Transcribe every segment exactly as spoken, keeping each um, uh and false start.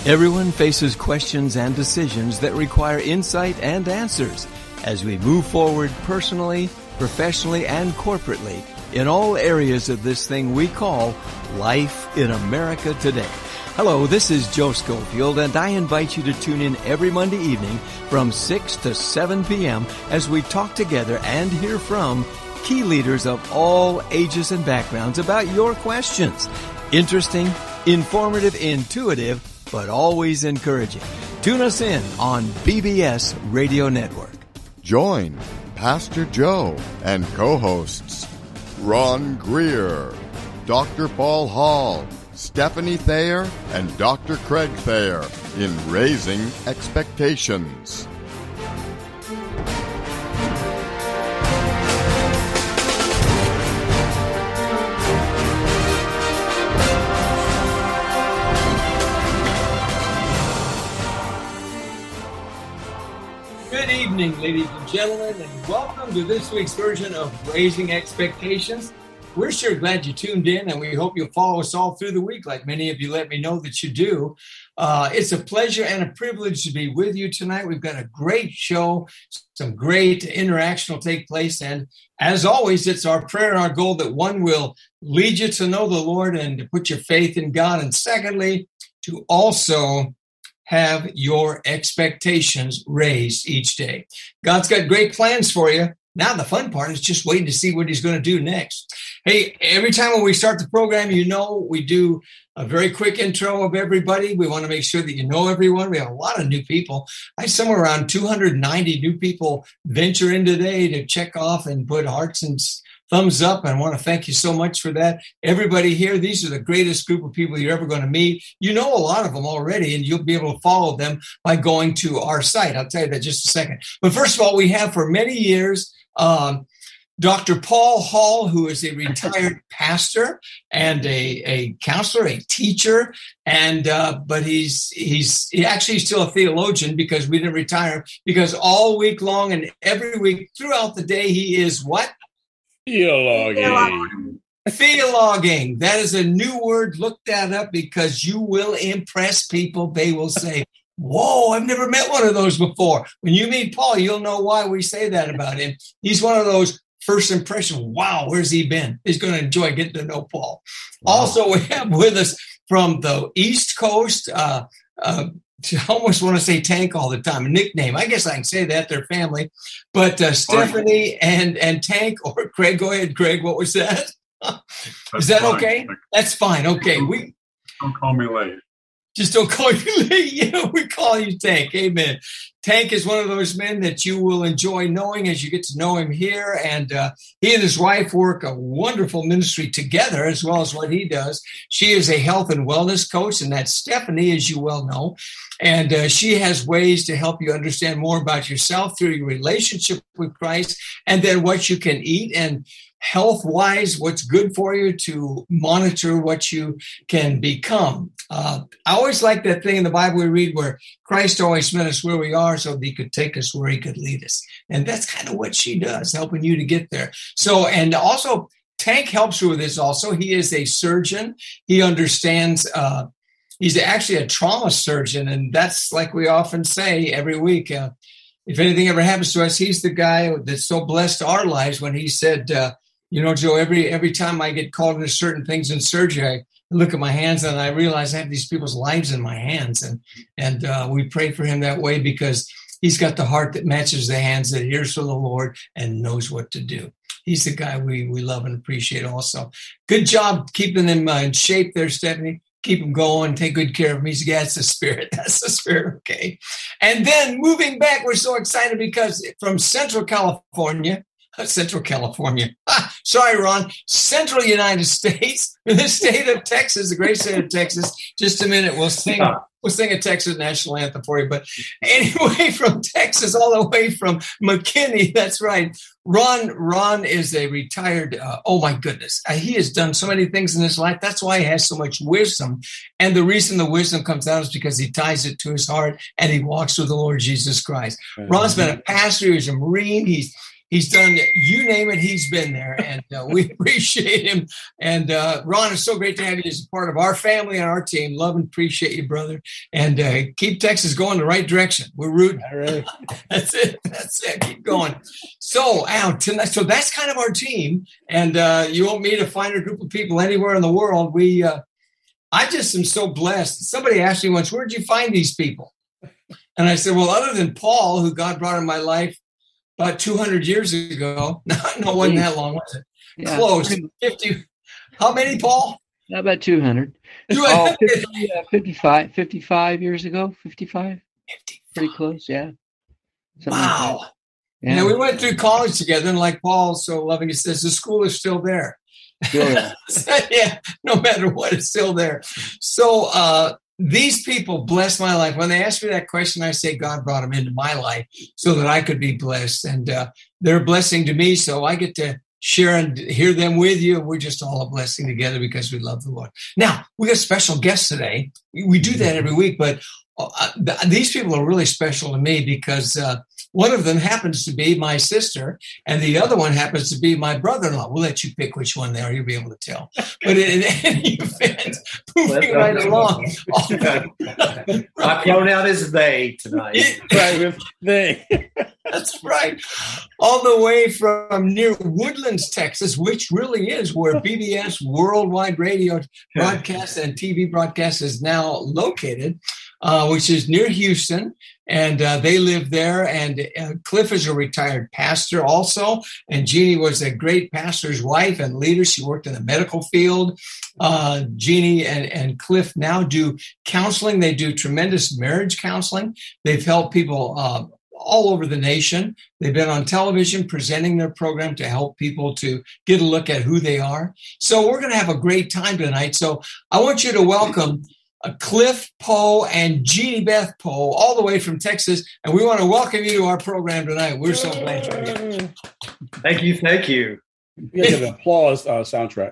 Everyone faces questions and decisions that require insight and answers as we move forward personally, professionally, and corporately in all areas of this thing we call life in America today. Hello, this is Joe Schofield, and I invite you to tune in every Monday evening from six to seven p.m. as we talk together and hear from key leaders of all ages and backgrounds about your questions. Interesting, informative, intuitive, but always encouraging. Tune us in on B B S Radio Network. Join Pastor Joe and co-hosts Ron Greer, Doctor Paul Hall, Stephanie Thayer, and Doctor Craig Thayer in Raising Expectations. Good evening, ladies and gentlemen, and welcome to this week's version of Raising Expectations. We're sure glad you tuned in, and we hope you'll follow us all through the week, like many of you let me know that you do. Uh, it's a pleasure and a privilege to be with you tonight. We've got a great show. Some great interaction will take place, and as always, it's our prayer and our goal that one will lead you to know the Lord and to put your faith in God, and secondly, to also have your expectations raised each day. God's got great plans for you. Now the fun part is just waiting to see what he's going to do next. Hey, every time when we start the program, you know, we do a very quick intro of everybody. We want to make sure that you know everyone. We have a lot of new people. I had somewhere around two hundred ninety new people venture in today to check off and put hearts and thumbs up. And I want to thank you so much for that. Everybody here, these are the greatest group of people you're ever going to meet. You know a lot of them already, and you'll be able to follow them by going to our site. I'll tell you that in just a second. But first of all, we have for many years um, Doctor Paul Hall, who is a retired pastor and a, a counselor, a teacher, and uh, but he's he's he actually still a theologian because we didn't retire, because all week long and every week throughout the day he is what? Theologuing. Theologuing. That is a new word. Look that up because you will impress people. They will say, whoa, I've never met one of those before. When you meet Paul, you'll know why we say that about him. He's one of those first impression. Wow, where's he been? He's going to enjoy getting to know Paul. Wow. Also, we have with us from the East Coast, uh, uh, I almost want to say Tank all the time, a nickname. I guess I can say that, their family. But uh, Stephanie and, and Tank, or Craig, go ahead, Craig, what was that? Is that fine. okay? That's fine. Okay. we Don't call me late. Just don't call you late. You know, we call you Tank. Amen. Tank is one of those men that you will enjoy knowing as you get to know him here. And uh, he and his wife work a wonderful ministry together, as well as what he does. She is a health and wellness coach, and that's Stephanie, as you well know. And uh, she has ways to help you understand more about yourself through your relationship with Christ, and then what you can eat, and health-wise, what's good for you, to monitor what you can become. Uh, I always like that thing in the Bible we read where Christ always met us where we are so that he could take us where he could lead us. And that's kind of what she does, helping you to get there. So, and also, Tank helps you with this also. He is a surgeon. He understands, uh, he's actually a trauma surgeon. And that's like we often say every week, uh, if anything ever happens to us, he's the guy that so blessed our lives when he said, uh, you know, Joe, every every time I get called into certain things in surgery, I look at my hands and I realize I have these people's lives in my hands. And and uh, we pray for him that way because he's got the heart that matches the hands that hears from the Lord and knows what to do. He's the guy we, we love and appreciate also. Good job keeping him uh, in shape there, Stephanie. Keep him going. Take good care of him. He's, yeah, that's the spirit. That's the spirit. Okay. And then moving back, we're so excited because from Central California, Central California. Ah, sorry, Ron. Central United States, the state of Texas, the great state of Texas. Just a minute. We'll sing, we'll sing a Texas national anthem for you. But anyway, from Texas, all the way from McKinney. That's right. Ron, Ron is a retired, uh, oh my goodness. Uh, he has done so many things in his life. That's why he has so much wisdom. And the reason the wisdom comes out is because he ties it to his heart and he walks with the Lord Jesus Christ. Mm-hmm. Ron's been a pastor. He's a Marine. He's He's done, you name it, he's been there, and uh, we appreciate him. And uh, Ron, it's so great to have you as a part of our family and our team. Love and appreciate you, brother. And uh, keep Texas going the right direction. We're rooting. All right. That's it. That's it. Keep going. So, Al, tonight, so that's kind of our team. And uh, you want me to find a group of people anywhere in the world? We, uh, I just am so blessed. Somebody asked me once, where'd you find these people? And I said, well, other than Paul, who God brought in my life about two hundred years ago. No, no, it wasn't that long, was it? Yeah. Close. fifty. How many, Paul? About two hundred. Oh, fifty, uh, fifty-five, fifty-five years ago, fifty-five. fifty-five. Pretty close, yeah. Something wow. Like yeah. You know, we went through college together, and like Paul so loving, he says, the school is still there. Still there. Yeah, no matter what, it's still there. So, uh, these people bless my life. When they ask me that question, I say God brought them into my life so that I could be blessed. And uh, they're a blessing to me, so I get to share and hear them with you. We're just all a blessing together because we love the Lord. Now, we got special guests today. We do that every week, but uh, th- these people are really special to me because uh, one of them happens to be my sister, and the other one happens to be my brother-in-law. We'll let you pick which one they are. You'll be able to tell. But in, in any event, moving right along. My pronoun is they tonight. Right, with they. That's right. All the way from near Woodlands, Texas, which really is where B B S Worldwide Radio broadcast and T V broadcast is now located, uh, which is near Houston. And uh, they live there. And uh, Cliff is a retired pastor also. And Jeannie was a great pastor's wife and leader. She worked in the medical field. Uh, Jeannie and, and Cliff now do counseling. They do tremendous marriage counseling. They've helped people uh, all over the nation. They've been on television presenting their program to help people to get a look at who they are. So we're going to have a great time tonight. So I want you to welcome uh, Cliff Poe and Jeannie Beth Poe all the way from Texas. And we want to welcome you to our program tonight. We're so glad you're here. Thank you. Thank you. You get an applause uh, soundtrack.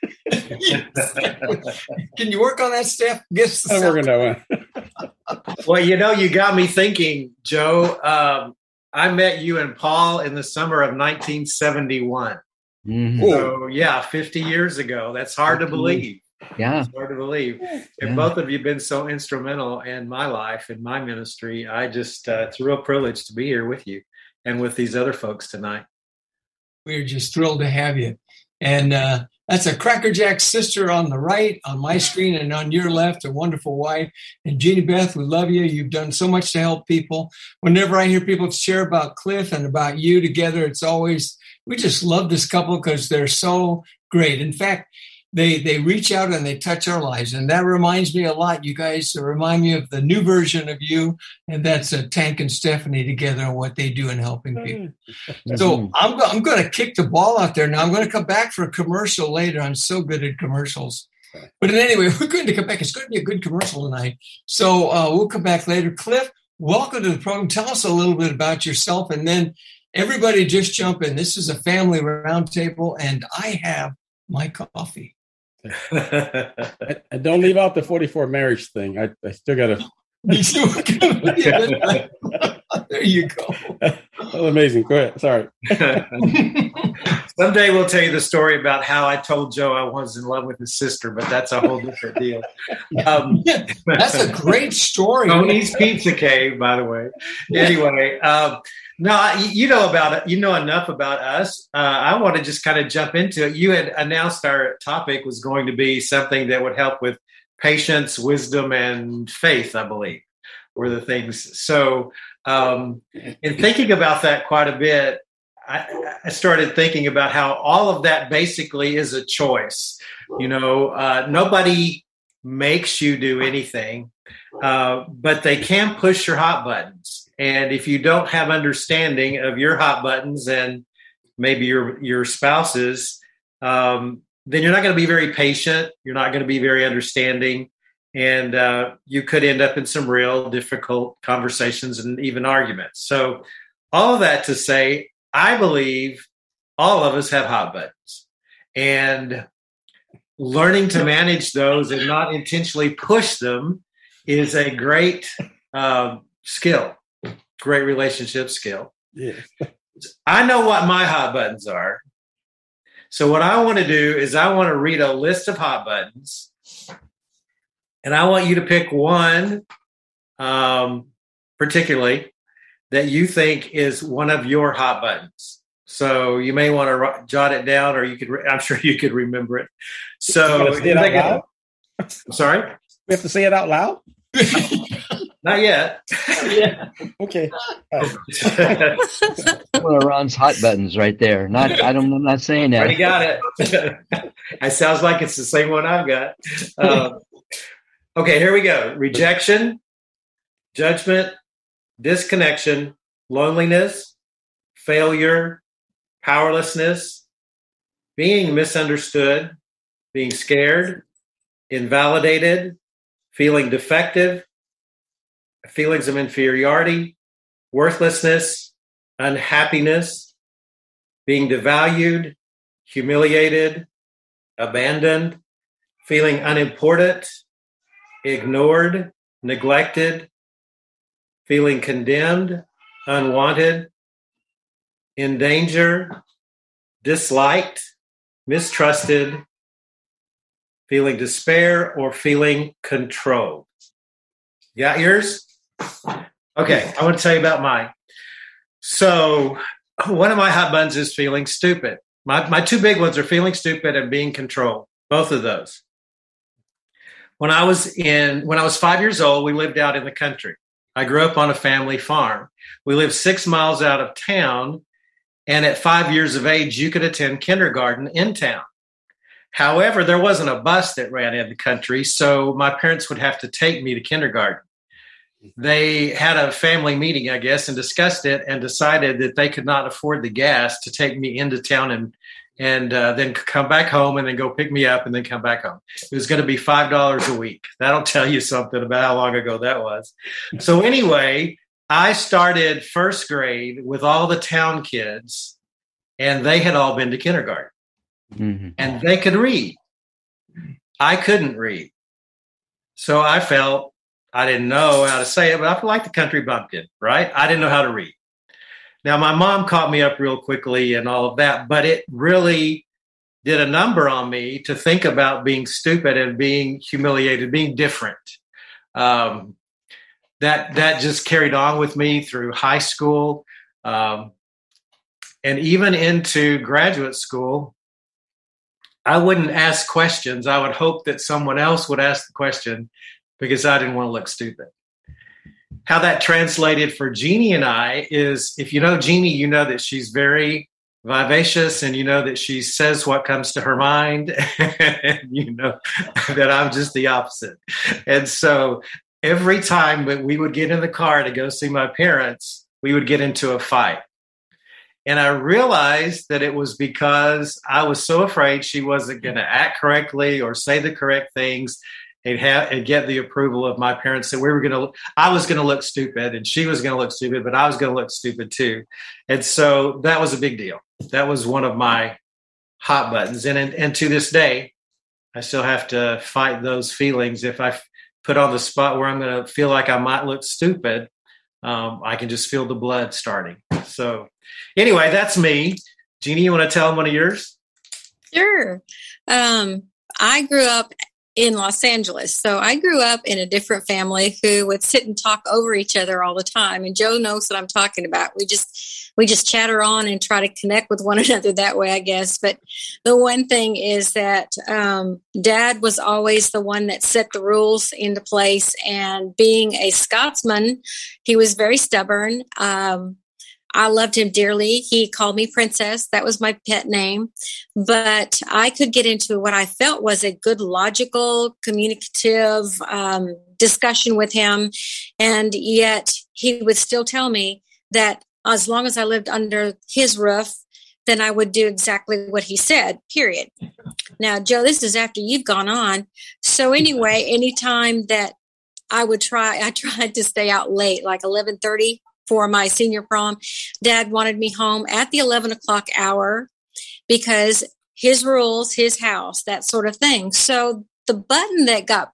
Can you work on that, Steph? Guess I'm working that one. Well, you know, you got me thinking, Joe. Um, I met you and Paul in the summer of nineteen seventy-one. Mm-hmm. So, yeah, fifty years ago. That's hard to believe. Yeah. It's hard to believe. Yeah. And both of you have been so instrumental in my life, in my ministry. I just, uh, it's a real privilege to be here with you and with these other folks tonight. We're just thrilled to have you. And uh, that's a Cracker Jack sister on the right, on my screen, and on your left, a wonderful wife. And Jeannie Beth, we love you. You've done so much to help people. Whenever I hear people share about Cliff and about you together, it's always, we just love this couple because they're so great. In fact, they they reach out and they touch our lives. And that reminds me a lot. You guys remind me of the new version of you, and that's uh, Tank and Stephanie together and what they do in helping people. So I'm, go- I'm going to kick the ball out there now. I'm going to come back for a commercial later. I'm so good at commercials. But anyway, we're going to come back. It's going to be a good commercial tonight. So uh, we'll come back later. Cliff, welcome to the program. Tell us a little bit about yourself, and then everybody just jump in. This is a family roundtable, and I have my coffee. I, I don't leave out the forty-four marriage thing. I, I still got to. There you go. That's amazing. Go ahead. Sorry. Someday we'll tell you the story about how I told Joe I was in love with his sister, but that's a whole different deal. Um, yeah, that's a great story. Tony's Pizza Cave, by the way. Anyway, um, no, you know about it. You know enough about us. Uh, I want to just kind of jump into it. You had announced our topic was going to be something that would help with patience, wisdom, and faith, I believe, were the things. So um, in thinking about that quite a bit, I, I started thinking about how all of that basically is a choice. You know, uh, nobody makes you do anything, uh, but they can push your hot buttons. And if you don't have understanding of your hot buttons and maybe your your spouse's, um, then you're not going to be very patient. You're not going to be very understanding. And uh, you could end up in some real difficult conversations and even arguments. So all of that to say, I believe all of us have hot buttons. And learning to manage those and not intentionally push them is a great uh, skill, great relationship skill. Yeah. I know what my hot buttons are. So what I want to do is I want to read a list of hot buttons, and I want you to pick one um, particularly that you think is one of your hot buttons. So you may want to jot it down, or you could, re- I'm sure you could remember it. So say it out loud? I'm sorry? We have to say it out loud? Not yet. Yeah. Okay. One of Ron's hot buttons right there. Not, I don't, I'm not saying that. Already got it. It sounds like it's the same one I've got. Um, okay, here we go. Rejection, judgment, disconnection, loneliness, failure, powerlessness, being misunderstood, being scared, invalidated, feeling defective, feelings of inferiority, worthlessness, unhappiness, being devalued, humiliated, abandoned, feeling unimportant, ignored, neglected, feeling condemned, unwanted, in danger, disliked, mistrusted, feeling despair, or feeling controlled. You got yours? Okay, I want to tell you about mine. So one of my hot buttons is feeling stupid. My, my two big ones are feeling stupid and being controlled, both of those. When I was in, when I was five years old, we lived out in the country. I grew up on a family farm. We lived six miles out of town, and at five years of age, you could attend kindergarten in town. However, there wasn't a bus that ran in the country, so my parents would have to take me to kindergarten. They had a family meeting, I guess, and discussed it and decided that they could not afford the gas to take me into town and and uh, then come back home and then go pick me up and then come back home. It was going to be five dollars a week. That'll tell you something about how long ago that was. So anyway, I started first grade with all the town kids, and they had all been to kindergarten. Mm-hmm. And they could read. I couldn't read. So I felt I didn't know how to say it, but I felt like the country bumpkin, right? I didn't know how to read. Now, my mom caught me up real quickly and all of that, but it really did a number on me to think about being stupid and being humiliated, being different. Um, that that just carried on with me through high school um, and even into graduate school. I wouldn't ask questions. I would hope that someone else would ask the question because I didn't want to look stupid. How that translated for Jeannie and I is, if you know Jeannie, you know that she's very vivacious and you know that she says what comes to her mind. And you know that I'm just the opposite. And so every time that we would get in the car to go see my parents, we would get into a fight. And I realized that it was because I was so afraid she wasn't going to act correctly or say the correct things and, have, and get the approval of my parents. That we were going to, I was going to look stupid and she was going to look stupid, but I was going to look stupid too. And so that was a big deal. That was one of my hot buttons. And, and, and to this day, I still have to fight those feelings. If I put on the spot where I'm going to feel like I might look stupid, um, I can just feel the blood starting. So anyway, that's me. Jeannie, you want to tell them one of yours? Sure. Um, I grew up in Los Angeles. So I grew up in a different family who would sit and talk over each other all the time. And Joe knows what I'm talking about. We just, we just chatter on and try to connect with one another that way, I guess. But the one thing is that um, Dad was always the one that set the rules into place. And being a Scotsman, he was very stubborn. Um, I loved him dearly. He called me Princess. That was my pet name. But I could get into what I felt was a good, logical, communicative um, discussion with him. And yet he would still tell me that as long as I lived under his roof, then I would do exactly what he said, period. Now, Joe, this is after you've gone on. So anyway, anytime that I would try, I tried to stay out late, like eleven thirty. For my senior prom, Dad wanted me home at the eleven o'clock hour because his rules, his house, that sort of thing. So the button that got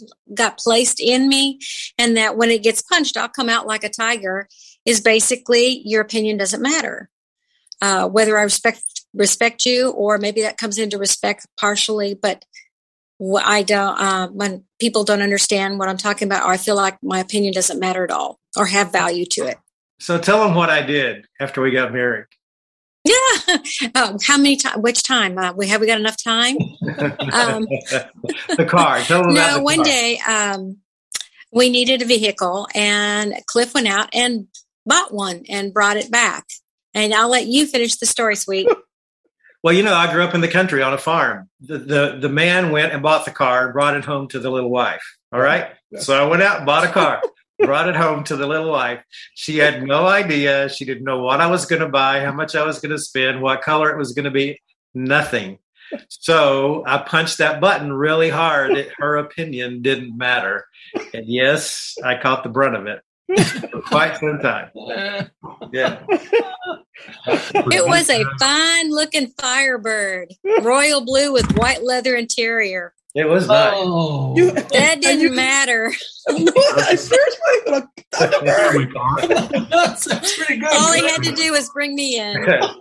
got placed in me, and that when it gets punched, I'll come out like a tiger, is basically your opinion doesn't matter. uh, whether I respect respect you, or maybe that comes into respect partially, but I don't, uh, when people don't understand what I'm talking about, or I feel like my opinion doesn't matter at all or have value to it. So tell them what I did after we got married. Yeah. Oh, how many times? Which time? Uh, we have we got enough time? Um, the car. Tell them no, about the one car. day um, we needed a vehicle, and Cliff went out and bought one and brought it back. And I'll let you finish the story, sweet. Well, you know, I grew up in the country on a farm. The, the the man went and bought the car and brought it home to the little wife. All right. So I went out and bought a car, brought it home to the little wife. She had no idea. She didn't know what I was going to buy, how much I was going to spend, what color it was going to be, nothing. So I punched that button really hard. It, her opinion didn't matter. And yes, I caught the brunt of it for quite some time. Yeah. It was a fine looking Firebird, royal blue with white leather interior. It was nice. Oh, You- That didn't you- matter. No, I seriously, but I- I never- that's, that's pretty good. All he had to do was bring me in.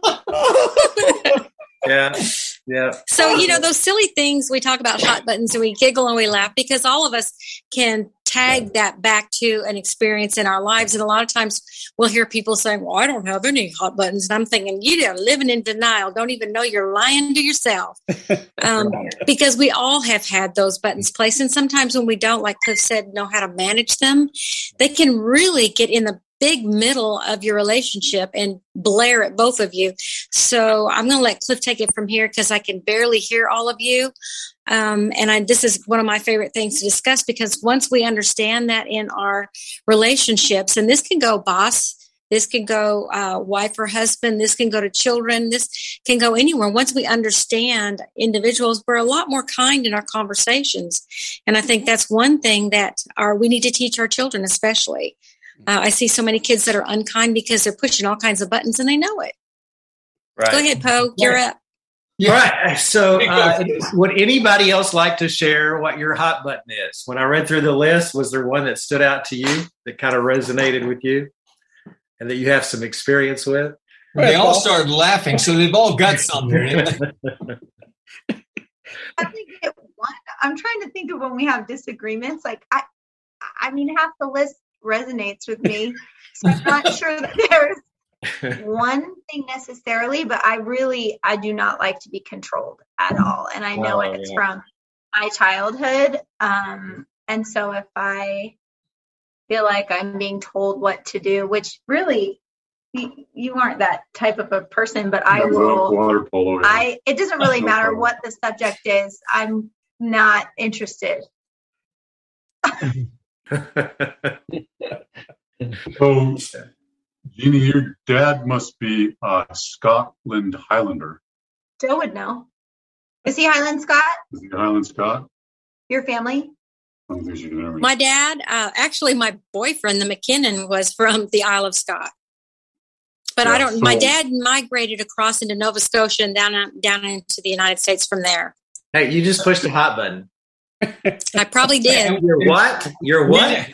Yeah. Yeah. So, you know, those silly things we talk about hot buttons and we giggle and we laugh because all of us can tag that back to an experience in our lives. And a lot of times we'll hear people saying, well, I don't have any hot buttons. And I'm thinking, you are living in denial. Don't even know you're lying to yourself. Um, because we all have had those buttons placed. And sometimes when we don't, like Cliff said, know how to manage them, they can really get in the big middle of your relationship and blare at both of you. So I'm going to let Cliff take it from here because I can barely hear all of you. Um, and I, this is one of my favorite things to discuss because once we understand that in our relationships, and this can go boss, this can go uh, wife or husband, this can go to children, this can go anywhere. Once we understand individuals, we're a lot more kind in our conversations. And I think that's one thing that our, we need to teach our children, especially. Uh, I see so many kids that are unkind because they're pushing all kinds of buttons and they know it. Right. Go ahead, Poe. You're Right. up. Yeah. Right. So, uh, would anybody else like to share what your hot button is? When I read through the list, was there one that stood out to you that kind of resonated with you and that you have some experience with? They all started laughing, so they've all got something. I think it, one, I'm trying to think of when we have disagreements. Like I, I mean, half the list resonates with me, so I'm not sure that there's one thing necessarily. But I really, I do not like to be controlled at all, and I know Oh, it's yeah. from my childhood. Um, and so if I feel like I'm being told what to do, which really. You, you aren't that type of a person, but I will. Water polo. yeah. I. It doesn't really No matter problem. what the subject is. I'm not interested. So, Jeannie, your dad must be a Scotland Highlander. Joe would know. Is he Highland Scott? Is he Highland Scot? Your family? I don't think she can ever. My dad, uh, actually, my boyfriend, the McKinnon, was from the Isle of Scott. But I Yeah, don't. My so- dad migrated across into Nova Scotia and down down into the United States from there. Hey, you just pushed the hot button. I probably did. You're what? You're what?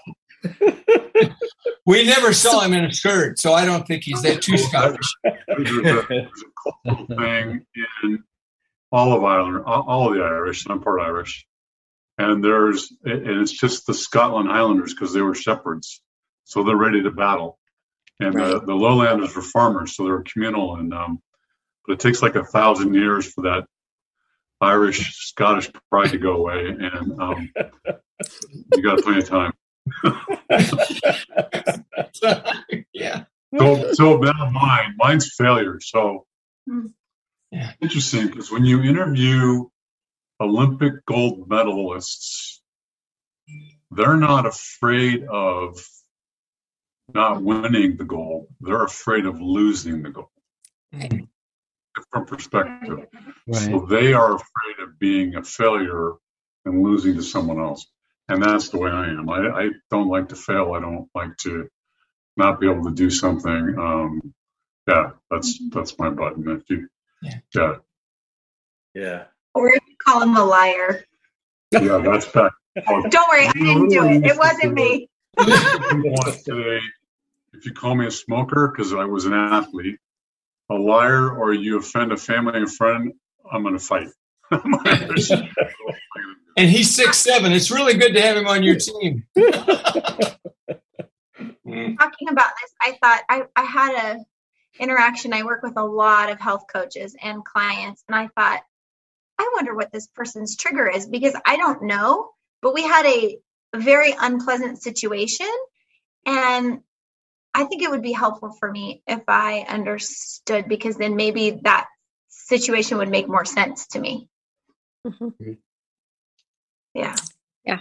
We never saw him in a skirt, so I don't think he's that too Scottish. There's a, there's a cultural thing in all of Ireland, all, all of the Irish, and I'm part Irish. And there's, and it's just the Scotland Highlanders because they were shepherds, so they're ready to battle. And the, the lowlanders were farmers, so they were communal. And um, but it takes like a thousand years for that Irish Scottish pride to go away, and um, you got plenty of time. Yeah. So, so now mine, mine's failure. So Yeah. interesting because when you interview Olympic gold medalists, they're not afraid of not winning the gold. They're afraid of losing the gold. Right. Different perspective. Right. So they are afraid of being a failure and losing to someone else. And that's the way I am. I, I don't like to fail. I don't like to not be able to do something. Um, yeah, that's that's my button. If you, Yeah. yeah, Yeah. Or if you call him a liar. yeah, that's back. Don't worry, I didn't do it. It wasn't me. Today, if you call me a smoker because I was an athlete, a liar or you offend a family and friend, I'm going to fight. And he's six seven. It's really good to have him on your team. Talking about this, I thought I, I had a interaction. I work with a lot of health coaches and clients, and I thought, I wonder what this person's trigger is, because I don't know, but we had a, a very unpleasant situation, and I think it would be helpful for me if I understood, because then maybe that situation would make more sense to me. Mm-hmm. Yeah. Yeah.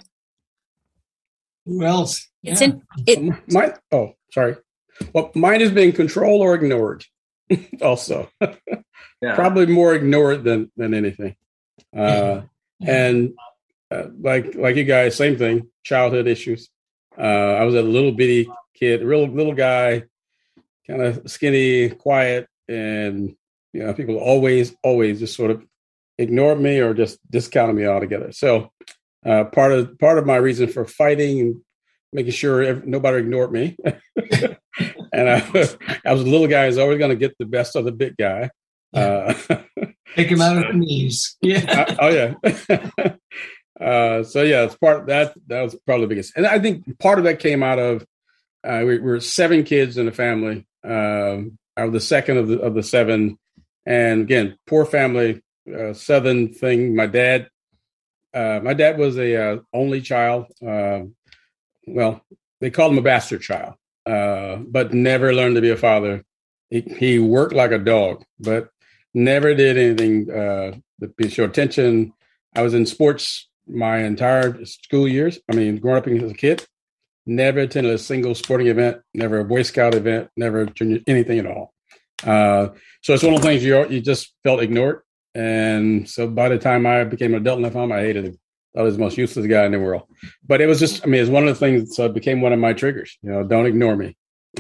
Who else? It's yeah. in it. Mine, oh, sorry. Well, mine is being controlled or ignored. Also, Yeah. probably more ignored than than anything. Uh, and uh, like like you guys, same thing. Childhood issues. Uh, I was a little bitty kid, real little guy, kind of skinny, quiet, and you know, people always always just sort of ignored me or just discounted me altogether. So uh, part of part of my reason for fighting and making sure every, nobody ignored me. And I, I was a little guy who's always going to get the best of the big guy. Uh, Take him out of the knees. Yeah. uh, oh yeah. uh, so yeah, it's part of that. That was probably the biggest. And I think part of that came out of uh, we, we were seven kids in the family. Um, I was the second of the of the seven, and again, poor family, uh, Southern thing. My dad, uh, my dad was a uh, only child. Uh, well, they called him a bastard child. Uh, but never learned to be a father. He, he worked like a dog, but never did anything uh, to show attention. I was in sports my entire school years. I mean, growing up as a kid, never attended a single sporting event, never a Boy Scout event, never anything at all. Uh, so it's one of the things you you just felt ignored. And so by the time I became an adult in the home, I hated him. I was the most useless guy in the world. But it was just, I mean, it's one of the things that became one of my triggers. You know, don't ignore me.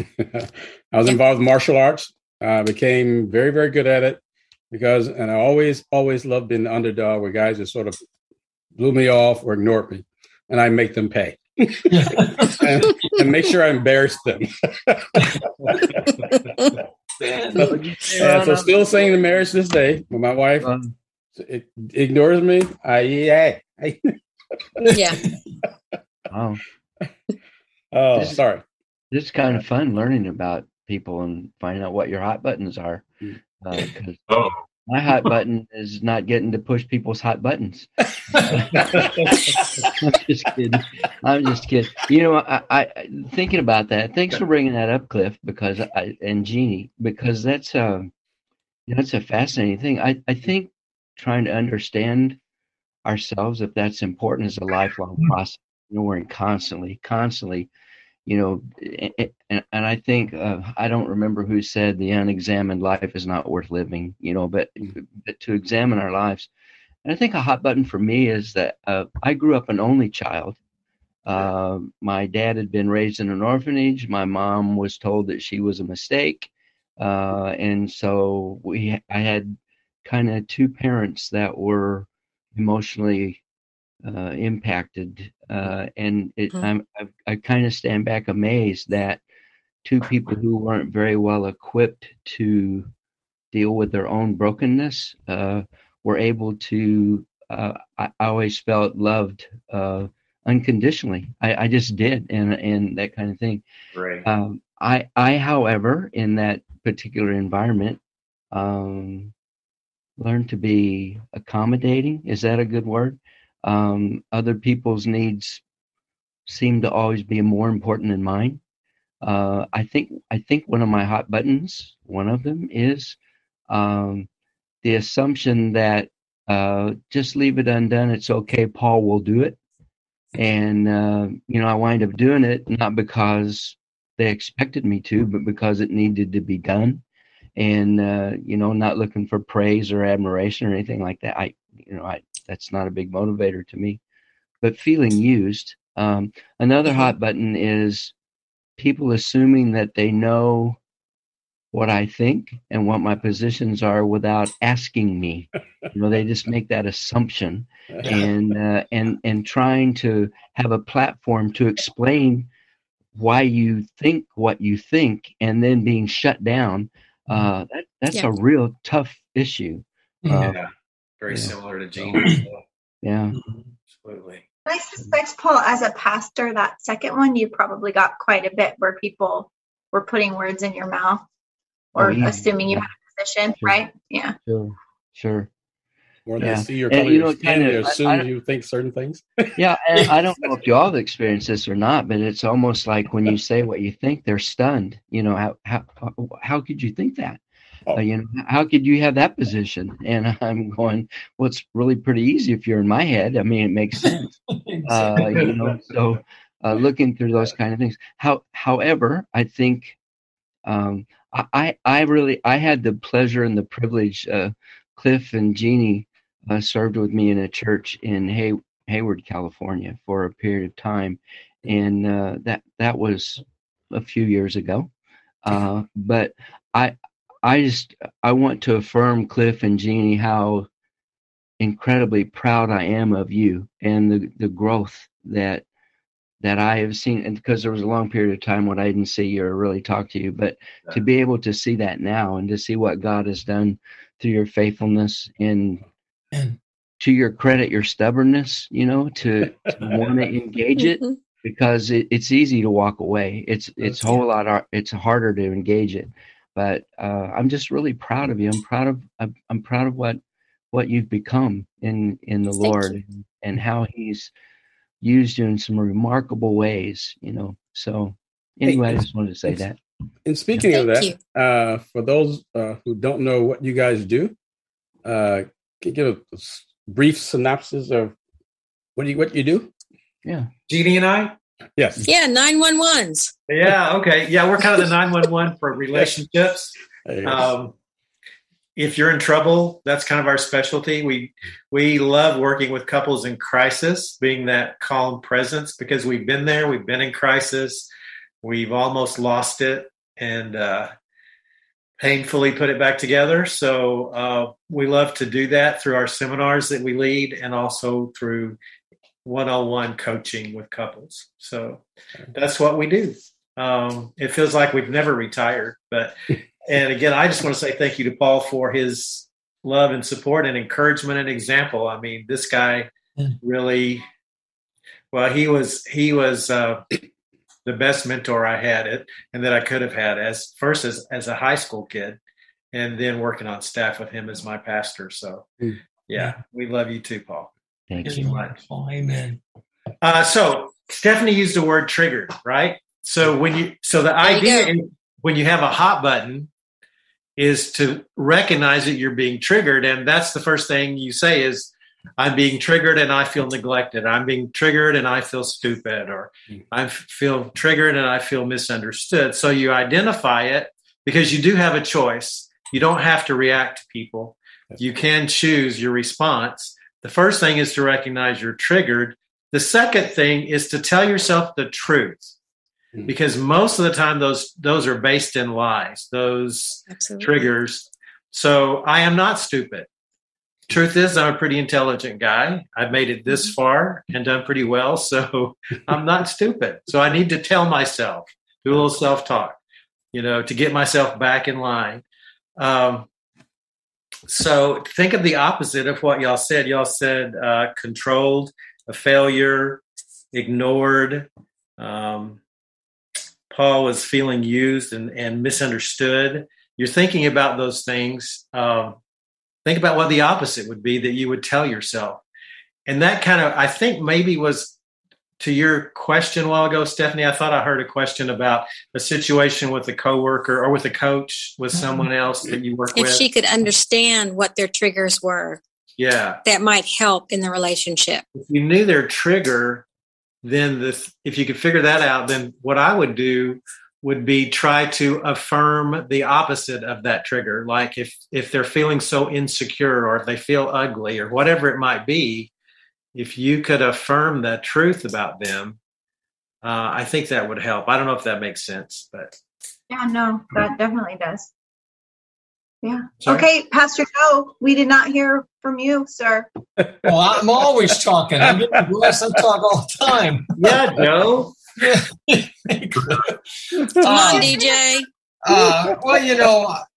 I was involved in martial arts. I uh, became very, very good at it because, and I always, always loved being the underdog where guys just sort of blew me off or ignored me. And I make them pay and, and make sure I embarrass them. so, and so still saying the marriage this day when my wife it ignores me. I, yeah. Yeah. Wow. Oh, this, sorry. This is kind of fun learning about people and finding out what your hot buttons are. Uh, Oh. my hot button is not getting to push people's hot buttons. I'm just kidding. I'm just kidding. You know, I, I thinking about that. Thanks for bringing that up, Cliff, because I and Jeannie, because that's um, that's a fascinating thing. I I think trying to understand ourselves, if that's important, is a lifelong process. You know, we're in constantly, constantly, you know, and, and I think, uh, I don't remember who said the unexamined life is not worth living, you know, but, but to examine our lives. And I think a hot button for me is that uh, I grew up an only child. Uh, my dad had been raised in an orphanage. My mom was told that she was a mistake. Uh, and so we, I had kind of two parents that were emotionally uh, impacted, uh, and it, mm-hmm. I'm, I, I kind of stand back amazed that two people who weren't very well equipped to deal with their own brokenness uh, were able to. Uh, I, I always felt loved uh, unconditionally. I, I just did, and and that kind of thing. Right. Um, I, I, however, in that particular environment, um, learn to be accommodating. Is that a good word? Um, other people's needs seem to always be more important than mine. Uh, I think I think one of my hot buttons, one of them is um, the assumption that uh, just leave it undone. It's okay. Paul will do it. And, uh, you know, I wind up doing it not because they expected me to, but because it needed to be done. And, uh, you know, not looking for praise or admiration or anything like that. I, you know, I, that's not a big motivator to me, but feeling used. Um, another hot button is people assuming that they know what I think and what my positions are without asking me. You know, they just make that assumption and, uh, and, and trying to have a platform to explain why you think what you think and then being shut down Uh, that that's Yeah. a real tough issue. Uh, Yeah, very yeah. similar to Jeannie. Yeah. Absolutely. I suspect, Paul, as a pastor, that second one, you probably got quite a bit where people were putting words in your mouth or Oh, yeah. assuming you had a position, Sure. right? Yeah. Sure. Sure. Or Yeah. they see your And, color, you your know, skin, kind of- they I- assume I don't- you think certain things. Yeah, and I don't know if y'all have experienced this or not, but it's almost like when you say what you think, they're stunned. You know, how how how could you think that? Oh. Uh, you know, how could you have that position? And I'm going, well, it's really pretty easy if you're in my head. I mean, it makes sense. Uh, you know, so uh, looking through those kind of things. How, however, I think um, I, I I really I had the pleasure and the privilege. Uh, Cliff and Jeannie uh, served with me in a church in Hay, Hayward, California, for a period of time, and uh, that that was a few years ago. Uh, but I I just I want to affirm, Cliff and Jeannie, how incredibly proud I am of you and the the growth that that I have seen. And because there was a long period of time when I didn't see you or really talk to you, but to be able to see that now and to see what God has done through your faithfulness and to your credit, your stubbornness, you know, to, to want to engage it, Mhm. because it, it's easy to walk away. It's it's a whole lot. har- It's harder to engage it. But uh, I'm just really proud of you. I'm proud of I'm, I'm proud of what what you've become in in the Thank Lord you. and, and how He's used you in some remarkable ways. You know. So anyway, I just wanted to say that. And speaking of Thank that, uh, for those uh, who don't know what you guys do, uh, can you give a s- brief synopsis of what you what you do? Yeah. Jeannie and I? Yes. Yeah, nine one ones. Yeah, okay. Yeah, we're kind of the nine one one for relationships. There you go. Um, if you're in trouble, that's kind of our specialty. We we love working with couples in crisis, being that calm presence, because we've been there, we've been in crisis, we've almost lost it, and uh, painfully put it back together. So uh, we love to do that through our seminars that we lead, and also through one-on-one coaching with couples. So that's what we do. Um, it feels like we've never retired, but and again, I just want to say thank you to Paul for his love and support and encouragement and example. I mean, this guy really, well, he was, he was uh, the best mentor I had it and that I could have had as first as, as a high school kid, and then working on staff with him as my pastor. So Mm. yeah, we love you too, Paul. Thank Thank you. you much. Amen. Uh, so Stephanie used the word triggered, right? So when you, so the There you idea go. is when you have a hot button is to recognize that you're being triggered. And that's the first thing you say is, I'm being triggered and I feel neglected. I'm being triggered and I feel stupid, or I feel triggered and I feel misunderstood. So you identify it because you do have a choice. You don't have to react to people. You can choose your response. The first thing is to recognize you're triggered. The second thing is to tell yourself the truth, because most of the time those those are based in lies, those Absolutely. triggers. So I am not stupid. Truth is, I'm a pretty intelligent guy. I've made it this far and done pretty well. So I'm not stupid. So I need to tell myself, do a little self-talk, you know, to get myself back in line. Um, so think of the opposite of what y'all said. Y'all said uh, controlled, a failure, ignored. Um, Paul was feeling used and, and misunderstood. You're thinking about those things. Um, think about what the opposite would be that you would tell yourself. And that kind of, I think maybe was to your question a while ago, Stephanie. I thought I heard a question about a situation with a coworker or with a coach, with someone else that you work If with. she could understand what their triggers were, Yeah. that might help in the relationship. If you knew their trigger, then this, if you could figure that out, then what I would do would be try to affirm the opposite of that trigger. Like if, if they're feeling so insecure, or if they feel ugly, or whatever it might be, if you could affirm the truth about them, uh, I think that would help. I don't know if that makes sense, but Yeah, no, that definitely does. Yeah. Sorry? Okay, Pastor Joe, we did not hear from you, sir. Well, I'm always talking. I'm getting blessed. I talk all the time. yeah, Joe. Yeah. Come on, D J. Uh, well, you know,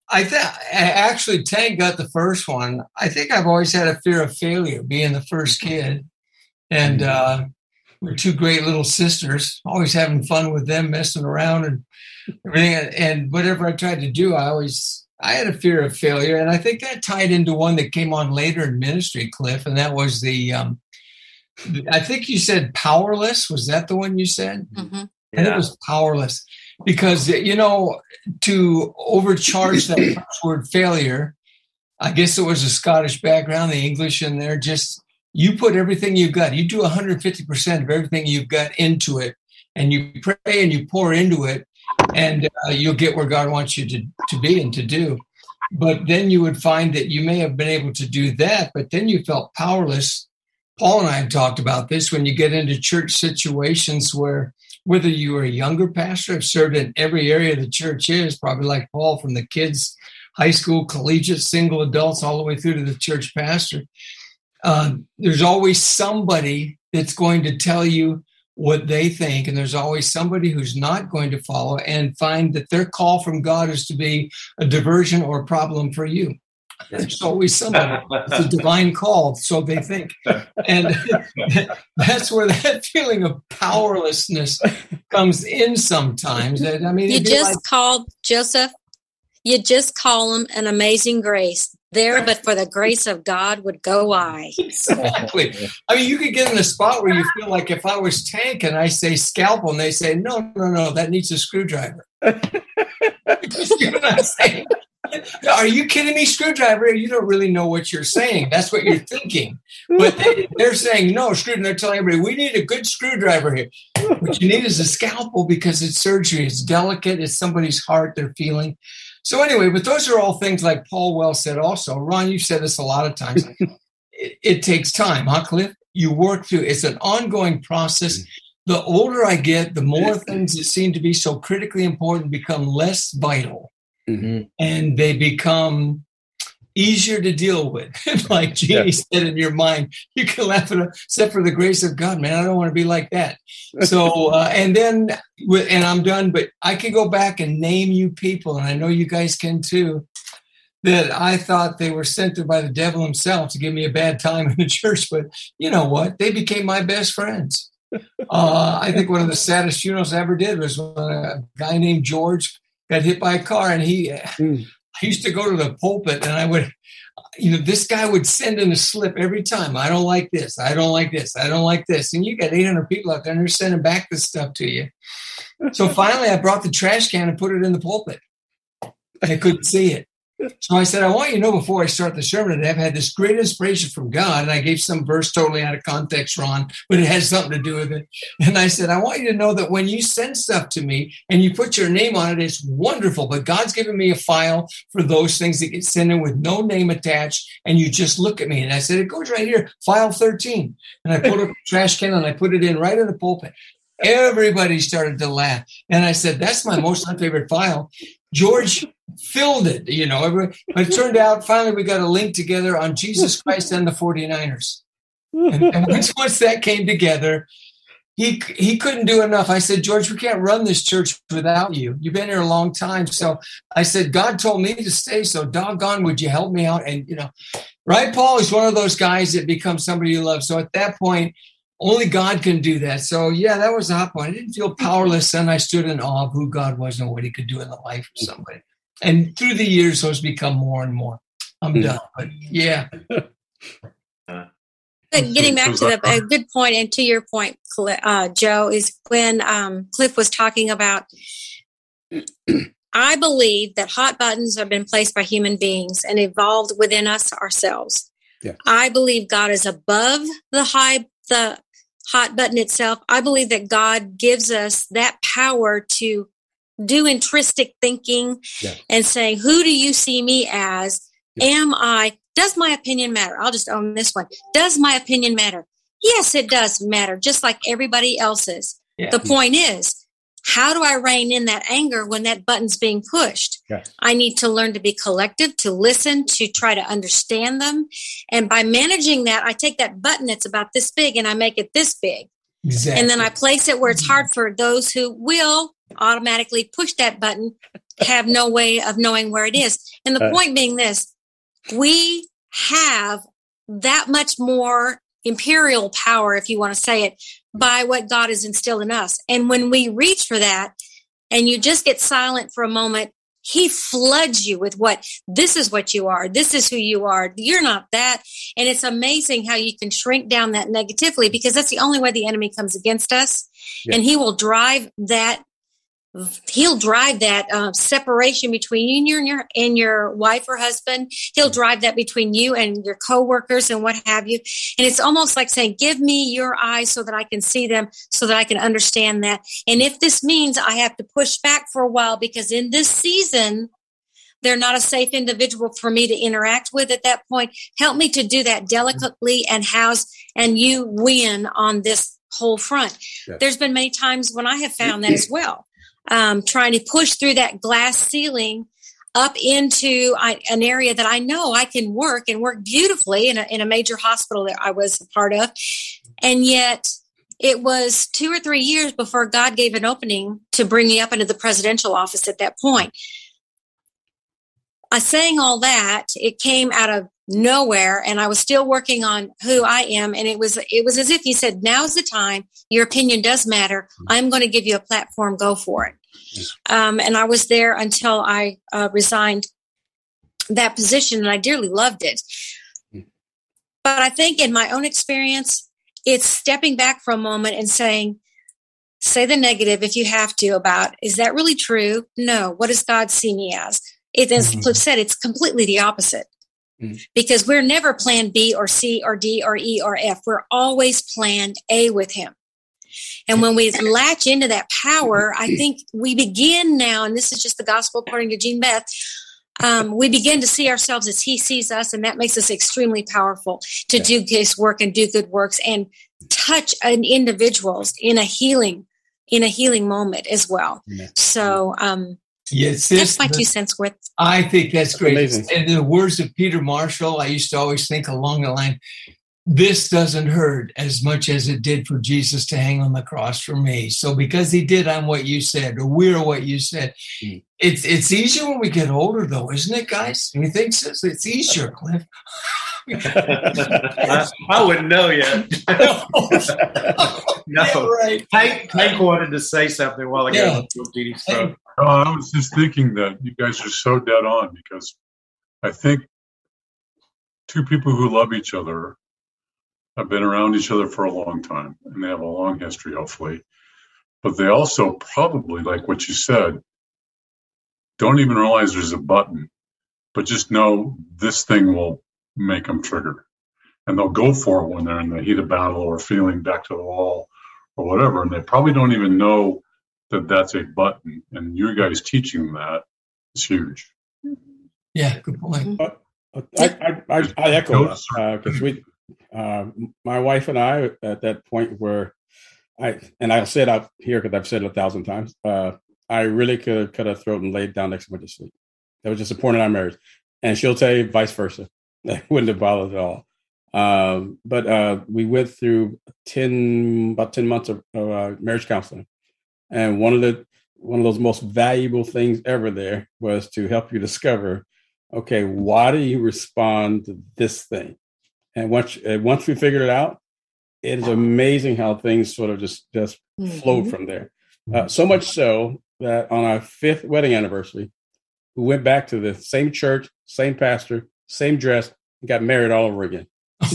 I think actually Tank got the first one. I think I've always had a fear of failure, being the first kid, and uh, we're two great little sisters, always having fun with them, messing around and everything. And whatever I tried to do, I always I had a fear of failure, and I think that tied into one that came on later in ministry, Cliff, and that was the. Um, I think you said powerless. Was that the one you said? Mm-hmm. Yeah. And it was powerless. Because, you know, to overcharge that first word failure, I guess it was a Scottish background, the English in there, just you put everything you've got. You do one hundred fifty percent of everything you've got into it, and you pray and you pour into it, and uh, you'll get where God wants you to, to be and to do. But then you would find that you may have been able to do that, but then you felt powerless. Paul and I have talked about this when you get into church situations where whether you are a younger pastor, have served in every area the church is, probably like Paul, from the kids, high school, collegiate, single adults, all the way through to the church pastor. Uh, there's always somebody that's going to tell you what they think, and there's always somebody who's not going to follow and find that their call from God is to be a diversion or a problem for you. There's always somebody. It's a divine call, so they think. And that's where that feeling of powerlessness comes in sometimes. And I mean, you just like, called, Joseph, you just call him an amazing grace. There, but for the grace of God would go I. Exactly. I mean, you could get in a spot where you feel like if I was Tank and I say scalpel and they say, no, no, no, that needs a screwdriver. You know what I'm saying? Are you kidding me, screwdriver? You don't really know what you're saying. That's what you're thinking. But they, they're saying, no, screwdriver. They're telling everybody, we need a good screwdriver here. What you need is a scalpel because it's surgery. It's delicate. It's somebody's heart they're feeling. So anyway, but those are all things like Paul Well said also. Ron, you've said this a lot of times. it, it takes time, huh, Cliff? You work through. It's an ongoing process. The older I get, the more things that seem to be so critically important become less vital. Mm-hmm. And they become easier to deal with. Like Jeannie yeah. said, in your mind, you can laugh at it, except for the grace of God, man. I don't want to be like that. So, uh, and then, and I'm done, but I can go back and name you people, and I know you guys can too, that I thought they were sent there by the devil himself to give me a bad time in the church. But you know what? They became my best friends. Uh, I think one of the saddest funerals I ever did was when a guy named George got hit by a car, and he, mm. I used to go to the pulpit, and I would, you know, this guy would send in a slip every time. I don't like this. I don't like this. I don't like this. And you got eight hundred people out there, and they're sending back this stuff to you. So finally, I brought the trash can and put it in the pulpit. I couldn't see it. So I said, I want you to know before I start the sermon that I've had this great inspiration from God. And I gave some verse totally out of context, Ron, but it has something to do with it. And I said, I want you to know that when you send stuff to me and you put your name on it, it's wonderful. But God's given me a file for those things that get sent in with no name attached. And you just look at me. And I said, it goes right here, file thirteen. And I pulled up the trash can and I put it in right in the pulpit. Everybody started to laugh. And I said, that's my most unfavorite file. George filled it, you know. But it turned out, finally, we got a link together on Jesus Christ and the forty-niners. And, and once, once that came together, he he couldn't do enough. I said, George, we can't run this church without you. You've been here a long time. So I said, God told me to stay, so doggone, would you help me out? And, you know, right, Paul is one of those guys that becomes somebody you love. So at that point, only God can do that. So, yeah, that was a hot point. I didn't feel powerless, and I stood in awe of who God was and what he could do in the life of somebody. And through the years, those become more and more. I'm done. But, yeah. Getting back to the a good point, and to your point, uh, Joe, is when um, Cliff was talking about, I believe that hot buttons have been placed by human beings and evolved within us ourselves. Yeah. I believe God is above the high the hot button itself. I believe that God gives us that power to do intrinsic thinking yeah. and saying, who do you see me as? Yeah. Am I, does my opinion matter? I'll just own this one. Does my opinion matter? Yes, it does matter, just like everybody else's. Yeah. The point is, how do I rein in that anger when that button's being pushed? Yes. I need to learn to be collective, to listen, to try to understand them. And by managing that, I take that button that's about this big and I make it this big. Exactly. And then I place it where it's hard for those who will automatically push that button have no way of knowing where it is. And the Uh, point being this, we have that much more imperial power, if you want to say it, by what God has instilled in us. And when we reach for that and you just get silent for a moment, he floods you with what, this is what you are. This is who you are. You're not that. And it's amazing how you can shrink down that negatively, because that's the only way the enemy comes against us. Yeah. And he will drive that He'll drive that uh, separation between you and your and your wife or husband. He'll drive that between you and your coworkers and what have you. And it's almost like saying, give me your eyes so that I can see them, so that I can understand that. And if this means I have to push back for a while because in this season, they're not a safe individual for me to interact with at that point, help me to do that delicately and house, and you win on this whole front. Yes. There's been many times when I have found that as well. Um, trying to push through that glass ceiling up into I, an area that I know I can work and work beautifully in a, in a major hospital that I was a part of. And yet it was two or three years before God gave an opening to bring me up into the presidential office at that point. I saying all that, it came out of nowhere, and I was still working on who I am. And it was, it was as if he said, now's the time. Your opinion does matter. I'm going to give you a platform. Go for it. Um, and I was there until I uh, resigned that position, and I dearly loved it. But I think in my own experience, it's stepping back for a moment and saying, say the negative if you have to about, is that really true? No. What does God see me as? It, as Mm-hmm. Cliff said, it's completely the opposite. Mm-hmm. Because we're never plan B or C or D or E or F. We're always plan A with him. And when we latch into that power, I think we begin now, and this is just the gospel according to Jean Beth, um, we begin to see ourselves as he sees us, and that makes us extremely powerful to Yeah. do his work and do good works and touch an individuals in a healing, in a healing moment as well. Yeah. So um, Yes, that's this, my two cents worth. I think that's great. Amazing. And in the words of Peter Marshall, I used to always think along the line, this doesn't hurt as much as it did for Jesus to hang on the cross for me. So because he did, I'm what you said, or we're what you said. Mm. It's it's easier when we get older, though, isn't it, guys? Do you think so? It's easier, Cliff. I, I wouldn't know yet. no. No. Yeah, right. Hank, Hank wanted to say something while ago. Yeah. So. Uh, I was just thinking that you guys are so dead on, because I think two people who love each other have been around each other for a long time, and they have a long history, hopefully. But they also probably, like what you said, don't even realize there's a button, but just know this thing will make them trigger. And they'll go for it when they're in the heat of battle or feeling back to the wall or whatever. And they probably don't even know that that's a button. And you guys teaching them that is huge. Yeah, good point. I, I, I, I echo that because we, uh, my wife and I, at that point where I, and I'll say it out here because I've said it a thousand times, uh, I really could cut her throat and lay down next to her to sleep. That was just a point in our marriage. And she'll tell you vice versa. That wouldn't have bothered at all. Um, but uh, we went through ten, about ten months of, of uh, marriage counseling. And one of the one of those most valuable things ever there was to help you discover, okay, why do you respond to this thing? And once uh, once we figured it out, it is amazing how things sort of just just mm-hmm. flowed from there. Uh, so much so that on our fifth wedding anniversary, we went back to the same church, same pastor, same dress, and got married all over again.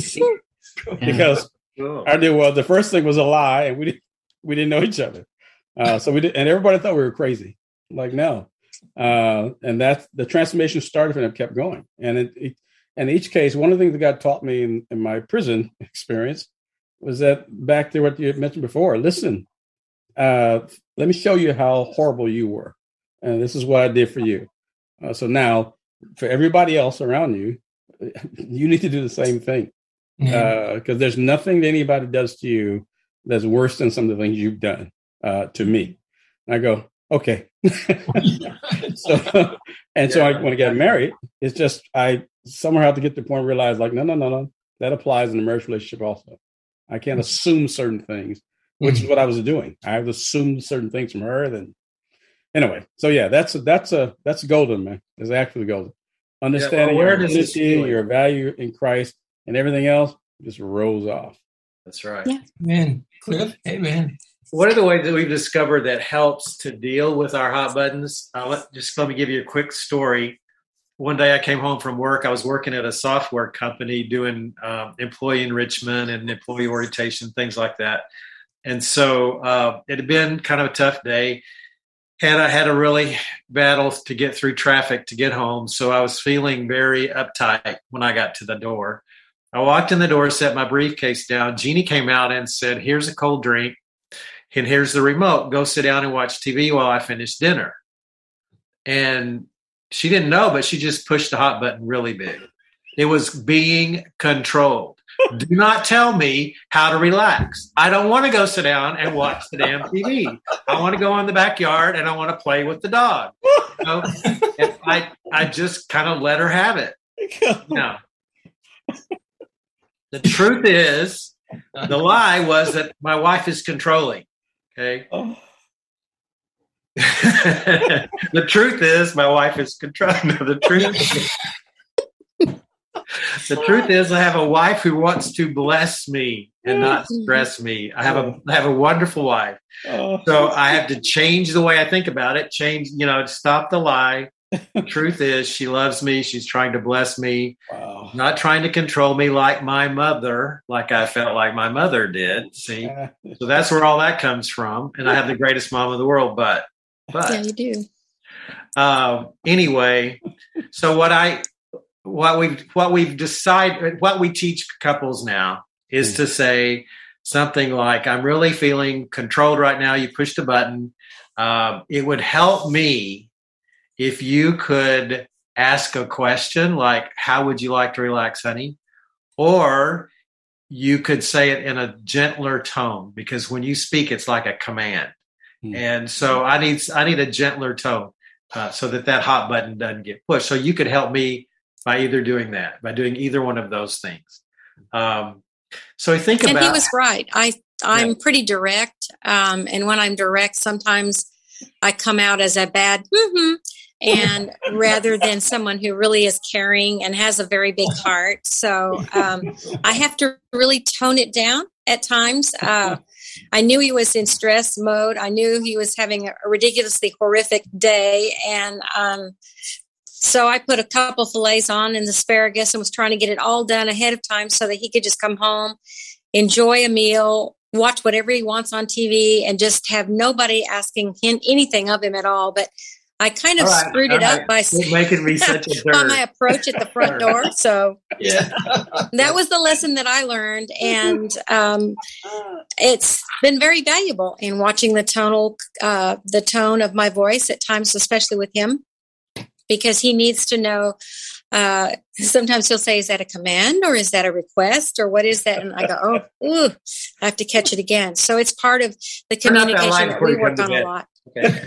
Because I knew, well, the first thing was a lie, and we didn't we didn't know each other. Uh, so we did, and everybody thought we were crazy. Like, no. Uh, and that's the transformation started and it kept going. And it, it, in each case, one of the things that God taught me in, in my prison experience was that back to what you had mentioned before, listen, uh, let me show you how horrible you were. And this is what I did for you. Uh, so now for everybody else around you, you need to do the same thing. Because uh, there's nothing that anybody does to you that's worse than some of the things you've done uh, to me. And I go, okay. so, and so I, when I got married, it's just, I somehow have to get to the point where I realize, like, no, no, no, no. That applies in a marriage relationship also. I can't assume certain things, which mm-hmm. is what I was doing. I assumed certain things from her. Then anyway, so yeah, that's a, that's a that's golden, man. It's actually golden. Understanding yeah, well, your identity, your value in Christ, and everything else just rolls off. That's right. Yeah. Man, Cliff, amen. One of the ways that we've discovered that helps to deal with our hot buttons, uh, let, just let me give you a quick story. One day I came home from work. I was working at a software company doing uh, employee enrichment and employee orientation, things like that. And so uh, it had been kind of a tough day. And I had a really battle to get through traffic to get home. So I was feeling very uptight when I got to the door. I walked in the door, set my briefcase down. Jeannie came out and said, here's a cold drink. And here's the remote. Go sit down and watch T V while I finish dinner. And she didn't know, but she just pushed the hot button really big. It was being controlled. Do not tell me how to relax. I don't want to go sit down and watch the damn T V. I want to go in the backyard and I want to play with the dog. You know? And I, I just kind of let her have it. No. The truth is, the lie was that my wife is controlling. Okay. Oh. The truth is, my wife is controlling. No, the truth is, the truth is, I have a wife who wants to bless me and not stress me. I have a I have a wonderful wife. Oh. So I have to change the way I think about it. Change, you know, stop the lie. The truth is, she loves me. She's trying to bless me. Wow. Not trying to control me like my mother, like I felt like my mother did. See, so that's where all that comes from. And I have the greatest mom in the world, but but yeah, you do. Uh, anyway, so what I. What we've what we've decided, what we teach couples now is to say something like, "I'm really feeling controlled right now. You pushed a button. Um, it would help me if you could ask a question like, how would you like to relax, honey?" Or you could say it in a gentler tone, because when you speak, it's like a command. Mm-hmm. And so I need I need a gentler tone uh, so that that hot button doesn't get pushed. So you could help me by either doing that, by doing either one of those things. Um, so I think and about. And he was right. I, I'm yeah. pretty direct. Um, and when I'm direct, sometimes I come out as a bad, mm-hmm, and rather than someone who really is caring and has a very big heart. So um, I have to really tone it down at times. Uh, I knew he was in stress mode. I knew he was having a ridiculously horrific day. And, um, So I put a couple fillets on and asparagus and was trying to get it all done ahead of time so that he could just come home, enjoy a meal, watch whatever he wants on T V, and just have nobody asking him anything of him at all. But I kind of right, screwed it right. up by, making me such a by my approach at the front door. So yeah. that was the lesson that I learned. And um, it's been very valuable in watching the tonal, uh, the tone of my voice at times, especially with him. Because he needs to know, uh, sometimes he'll say, is that a command or is that a request or what is that? And I go, oh, ooh, I have to catch it again. So it's part of the communication that we work on a lot. Okay.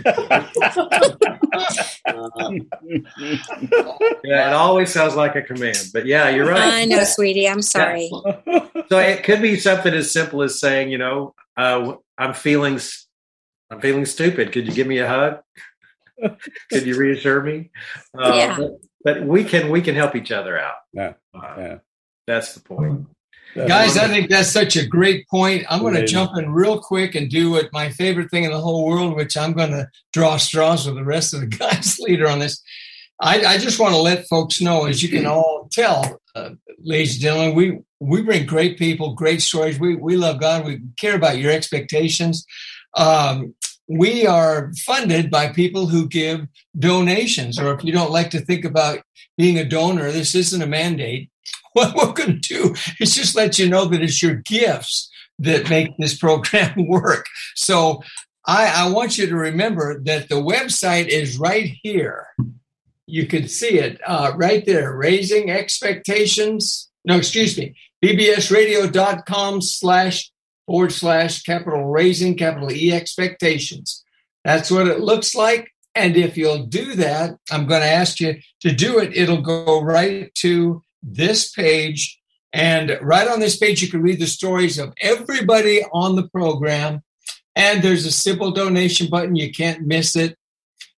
Yeah, it always sounds like a command, but yeah, you're right. I know, sweetie. I'm sorry. Yeah. So it could be something as simple as saying, you know, uh, I'm feeling, I'm feeling stupid. Could you give me a hug? Could you reassure me? Uh, yeah. but, but we can we can help each other out. Yeah. Uh, yeah. That's the point. Guys, I think that's such a great point. I'm going to jump in real quick and do what my favorite thing in the whole world, which I'm going to draw straws with the rest of the guys later on this. I, I just want to let folks know, as you can all tell, uh, ladies and gentlemen, we, we bring great people, great stories. We, we love God. We care about your expectations. Um, We are funded by people who give donations, or if you don't like to think about being a donor, this isn't a mandate. What we're going to do is just let you know that it's your gifts that make this program work. So I, I want you to remember that the website is right here. You can see it uh, right there, Raising Expectations. No, excuse me, bbsradio.com slash forward slash capital raising, capital E expectations. That's what it looks like. And if you'll do that, I'm going to ask you to do it. It'll go right to this page. And right on this page, you can read the stories of everybody on the program. And there's a simple donation button. You can't miss it.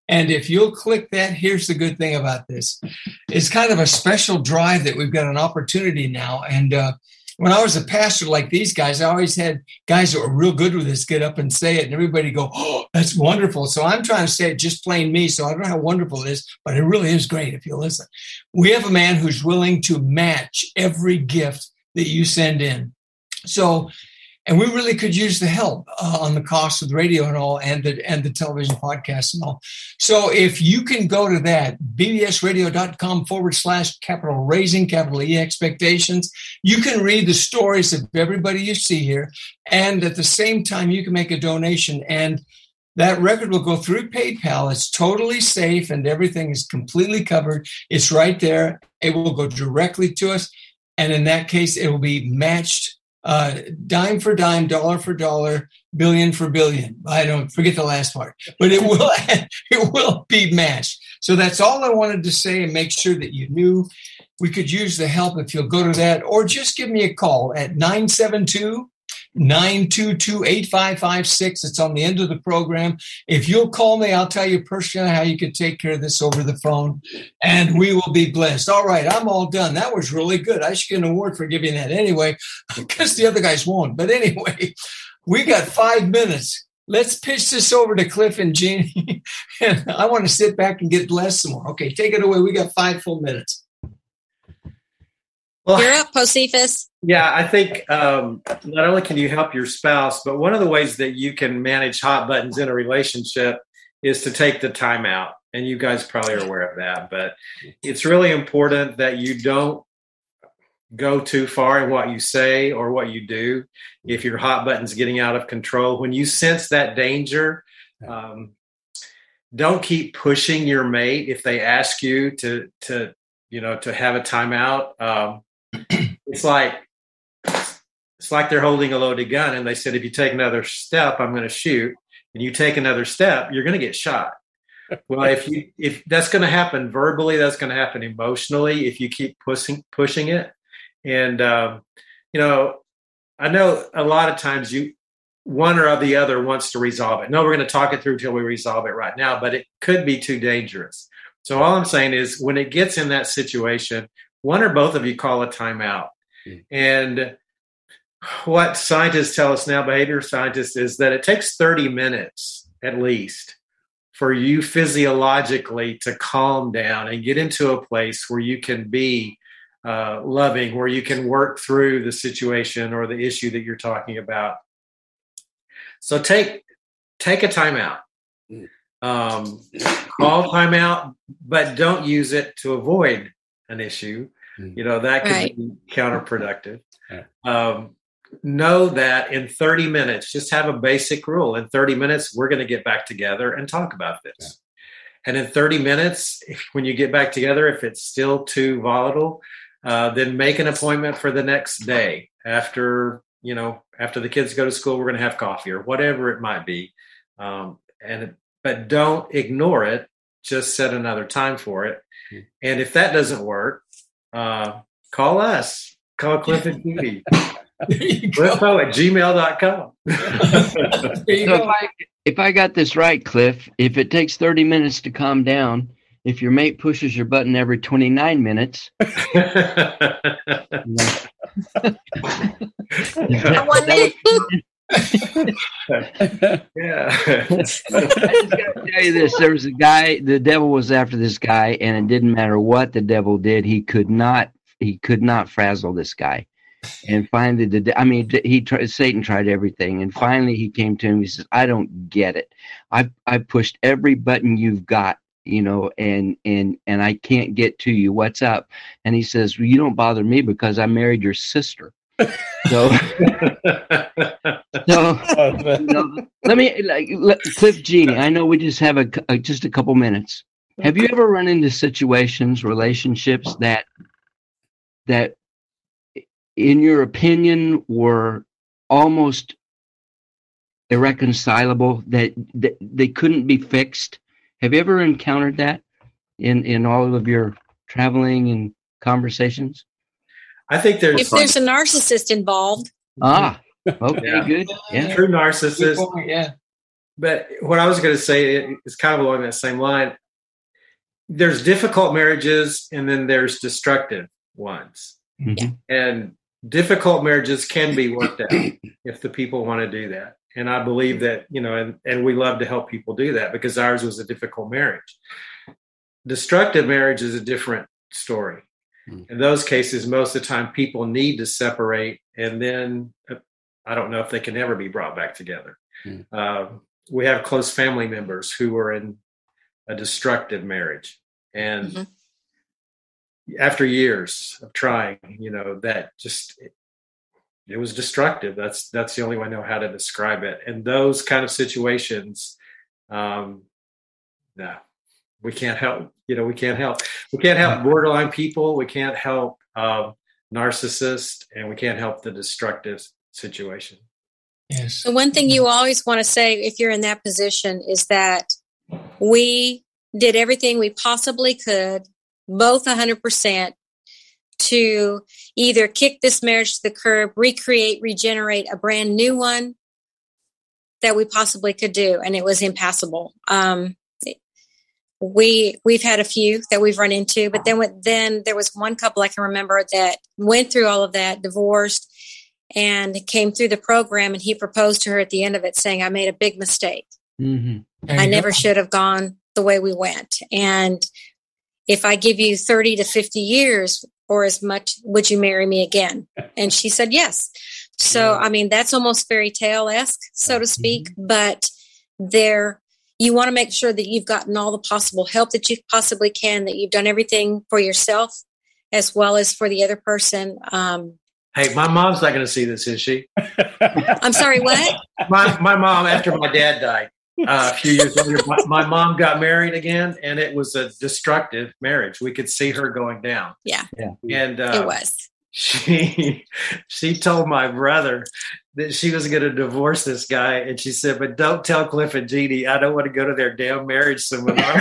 And if you'll click that, here's the good thing about this. It's kind of a special drive that we've got an opportunity now. And uh, when I was a pastor like these guys, I always had guys that were real good with this get up and say it, and everybody go, oh, that's wonderful. So I'm trying to say it just plain me, so I don't know how wonderful it is, but it really is great if you listen. We have a man who's willing to match every gift that you send in. So, and we really could use the help uh, on the cost of the radio and all, and the and the television podcast and all. So if you can go to that, bbsradio.com forward slash capital raising, capital E expectations, you can read the stories of everybody you see here. And at the same time, you can make a donation. And that record will go through PayPal. It's totally safe and everything is completely covered. It's right there. It will go directly to us. And in that case, it will be matched Uh, dime for dime, dollar for dollar, billion for billion. I don't forget the last part, but it will it will be matched. So that's all I wanted to say, and make sure that you knew we could use the help if you'll go to that, or just give me a call at nine seven two, nine two two, eight five five six. It's on the end of the program. If you'll call me, I'll tell you personally how you can take care of this over the phone, and we will be blessed. All right, I'm all done. That was really good. I should get an award for giving that anyway, because the other guys won't. But anyway, we got five minutes. Let's pitch this over to Cliff and Jeannie. And I want to sit back and get blessed some more. Okay, take it away. We got five full minutes. Well, you're up, Josephus. Yeah, I think um, not only can you help your spouse, but one of the ways that you can manage hot buttons in a relationship is to take the time out. And you guys probably are aware of that. But it's really important that you don't go too far in what you say or what you do if your hot button's getting out of control. When you sense that danger, um, don't keep pushing your mate if they ask you to, to you know, to have a timeout. Um, It's like it's like they're holding a loaded gun, and they said, if you take another step, I'm going to shoot. And you take another step, you're going to get shot. Well, if you if that's going to happen verbally, that's going to happen emotionally if you keep pushing pushing it. And um, you know, I know a lot of times you one or the other wants to resolve it. No, we're going to talk it through till we resolve it right now, but it could be too dangerous. So all I'm saying is, when it gets in that situation, one or both of you call a timeout. And what scientists tell us now, behavior scientists, is that it takes thirty minutes at least for you physiologically to calm down and get into a place where you can be uh, loving, where you can work through the situation or the issue that you're talking about. So take take a timeout. Um, call timeout, but don't use it to avoid an issue. You know, that could right. be counterproductive. Right. Um, know that in thirty minutes, just have a basic rule. In thirty minutes, we're going to get back together and talk about this. Yeah. And in thirty minutes, if, when you get back together, if it's still too volatile, uh, then make an appointment for the next day. After, you know, after the kids go to school, we're going to have coffee or whatever it might be. Um, and but don't ignore it. Just set another time for it. Mm-hmm. And if that doesn't work, Uh, call us. Call Cliff and Judy. Cliffo at gmail dot com. So if I, if I got this right, Cliff, if it takes thirty minutes to calm down, if your mate pushes your button every twenty-nine minutes. One minute. Yeah. I just gotta tell you this. There was a guy, the devil was after this guy, and it didn't matter what the devil did, he could not he could not frazzle this guy. And finally, the I mean, he tried, Satan tried everything, and finally he came to him. He says, "I don't get it. I I pushed every button you've got, you know, and and and I can't get to you. What's up?" And he says, "Well, you don't bother me because I married your sister." So, so you know, let me, like, let, Cliff, Jeannie, I know we just have a, a just a couple minutes. Have you ever run into situations, relationships that that, in your opinion, were almost irreconcilable, that, that they couldn't be fixed? Have you ever encountered that in in all of your traveling and conversations? I think there's if there's a narcissist involved. Ah, okay, yeah. good. Yeah, true narcissist. Yeah. but what I was going to say is kind of along that same line. There's difficult marriages, and then there's destructive ones. Mm-hmm. And difficult marriages can be worked out if the people want to do that. And I believe that, you know, and, and we love to help people do that because ours was a difficult marriage. Destructive marriage is a different story. Mm. In those cases, most of the time people need to separate, and then I don't know if they can ever be brought back together. Mm. Uh, we have close family members who were in a destructive marriage. And mm-hmm. after years of trying, you know, that just, it, it was destructive. That's, that's the only way I know how to describe it. And those kind of situations, um, no, we can't help, you know, we can't help, we can't help borderline people. We can't help, um, narcissists, and we can't help the destructive situation. Yes. The one thing you always want to say if you're in that position is that we did everything we possibly could, both one hundred percent, to either kick this marriage to the curb, recreate, regenerate a brand new one that we possibly could do. And it was impassable. Um, we, we've had a few that we've run into, but then, then there was one couple I can remember that went through all of that, divorced, and came through the program, and he proposed to her at the end of it saying, I made a big mistake. Mm-hmm. I never should have gone the way we went. And if I give you thirty to fifty years or as much, would you marry me again? And she said, yes. So, I mean, that's almost fairy tale-esque, so to speak, mm-hmm. but there, you want to make sure that you've gotten all the possible help that you possibly can, that you've done everything for yourself as well as for the other person. Um, Hey, my mom's not going to see this, is she? I'm sorry, what? My my mom, after my dad died uh, a few years later, my, my mom got married again, and it was a destructive marriage. We could see her going down. Yeah, yeah. And uh, it was. She she told my brother that she was going to divorce this guy, and she said, "But don't tell Cliff and Jeannie. I don't want to go to their damn marriage seminar."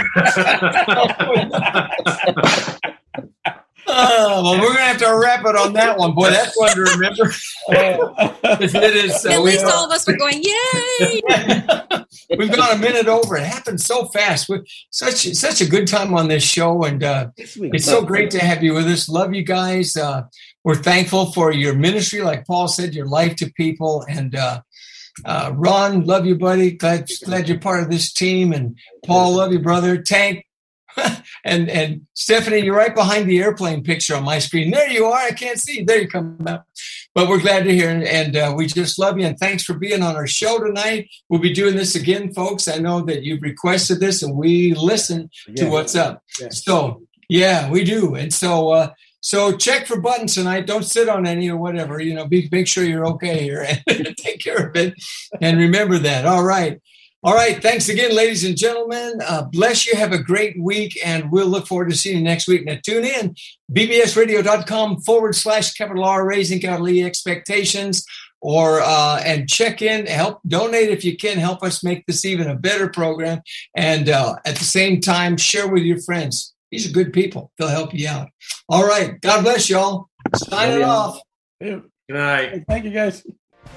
Oh, well, we're going to have to wrap it on that one. Boy, that's one to remember. Uh, it is, uh, At least all of us were going, yay! We've gone a minute over. It happened so fast. We're such, such a good time on this show, and uh, it's so great to have you with us. Love you guys. Uh, we're thankful for your ministry, like Paul said, your life to people. And uh, uh, Ron, love you, buddy. Glad, glad you're part of this team. And Paul, love you, brother. Tank. and and Stephanie, you're right behind the airplane picture on my screen. There you are. I can't see. There you come out. But we're glad to hear, and, and uh, we just love you. And thanks for being on our show tonight. We'll be doing this again, folks. I know that you've requested this, and we listen to yeah. what's up. Yeah. So yeah, we do. And so uh, so check for buttons tonight. Don't sit on any or whatever. You know, be make sure you're okay here and take care of it. And remember that. All right. All right. Thanks again, ladies and gentlemen. Uh, bless you. Have a great week, and we'll look forward to seeing you next week. Now, tune in, bbsradio.com forward slash capital R, raising capital E expectations, or uh, and check in, help donate if you can, help us make this even a better program. And uh, at the same time, share with your friends. These are good people. They'll help you out. All right. God bless y'all. Signing yeah. off. Good night. Thank you, guys.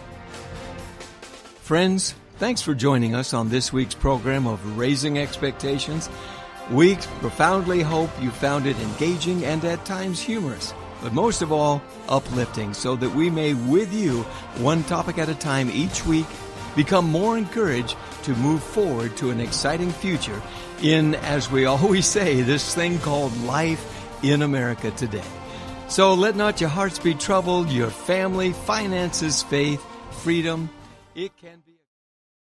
Friends, thanks for joining us on this week's program of Raising Expectations. We profoundly hope you found it engaging and at times humorous, but most of all, uplifting, so that we may, with you, one topic at a time each week, become more encouraged to move forward to an exciting future in, as we always say, this thing called life in America today. So let not your hearts be troubled, your family, finances, faith, freedom. It can be